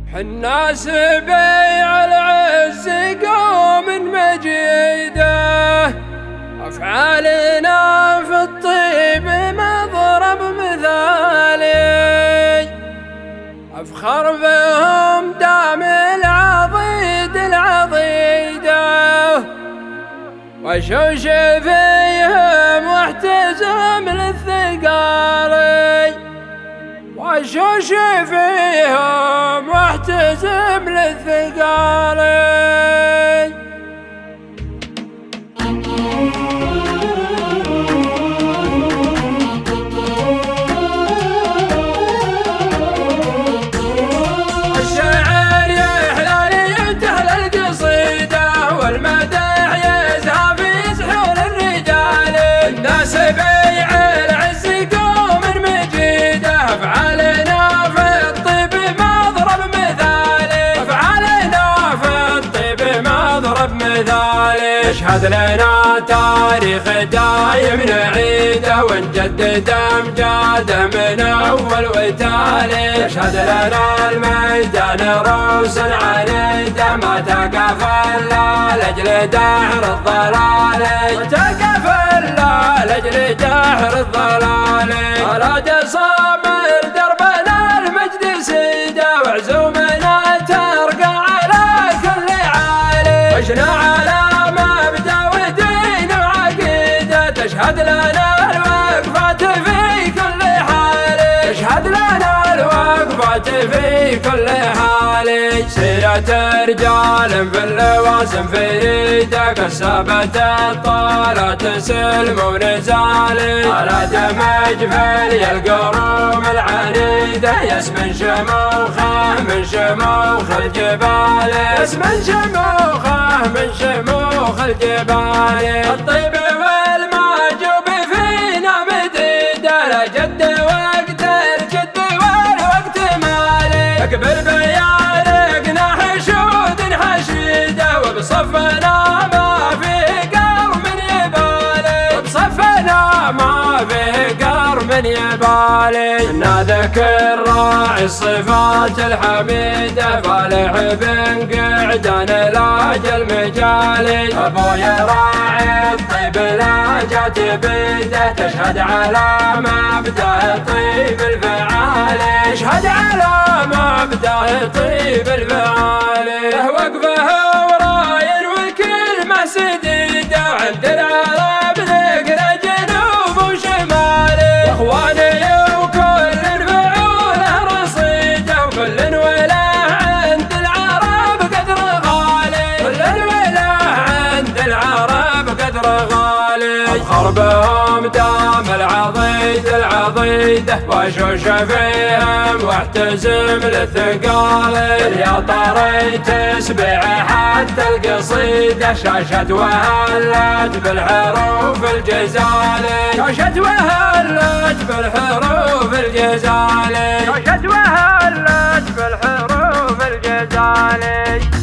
حنا سبيع العز قوم مجيده، أفعالنا في الطيب مضرب مثالي، أفخر بهم دام العضيد العضيده، وشوش فيهم واحتزم للثقالي، وشوش فيهم واحتزم للثقالي. الشعر يحلى لينتهى القصيدة، والمدح يزهى في سحور الرجال، الناس بيع العز قوم مجيده، أفعالنا في الطيب مضرب مثالي، أفعالنا في الطيب مضرب مثالي. يشهد لنا تاريخ دايم نعيده، ونجدد أمجاده من أول وتالي، يشهد لنا الميدان روس عنيده، ما تقف إلا لأجل دحر الضلال، ما تقف إلا لأجل دحر الضلال. أراد صامر دربنا المجد سيده، وعزومنا ترقى على كل عالي، عشنا على مبدأ ودين وعقيده، تشهد لنا الوقفات في كل حال، تشهد لنا الوقفات في كل حال. سيرة رجال في اللوازم فريدة، كسبت الطالات سلم ونزالي، على دمج في القروم العنيدة، يسمن شموخه من شموخ الجبال، يسمن شموخه من شموخ الجبال. الطيب والمعجوب فينا مديدة، لا جد وقت الجد والوقت مالي، اكبر بيارقنا حشود حشيدة، وبصفنا ما فيه قرم يبالي، وبصفنا ما فيه قرم يبالي. نذكر راعي الصفات الحميدة، فالح بن قعدان لاجل مجالي، ابويا راعي الطيب لا جات بيده، تشهد على مبدأ طيب الفعالي، تشهد على مبدأ طيب الفعالي. وقفه وراين وكل ما سديده، عند العرب ذكر جنوب وشمالي، اخواني وكل فعوله رصيده، وكل وله عند العرب قدر غالي، كل وله عند العرب قدر غالي. افخر بهم دام العضيد العضيده، وشوش فيهم واحتزم للثقالي، يا طري تسبع حتى القصيده، شاشت وهلت بالحروف الجزالي، شاشت وهلت بالحروف الجزالي، شاشت وهلت بالحروف الجزالي.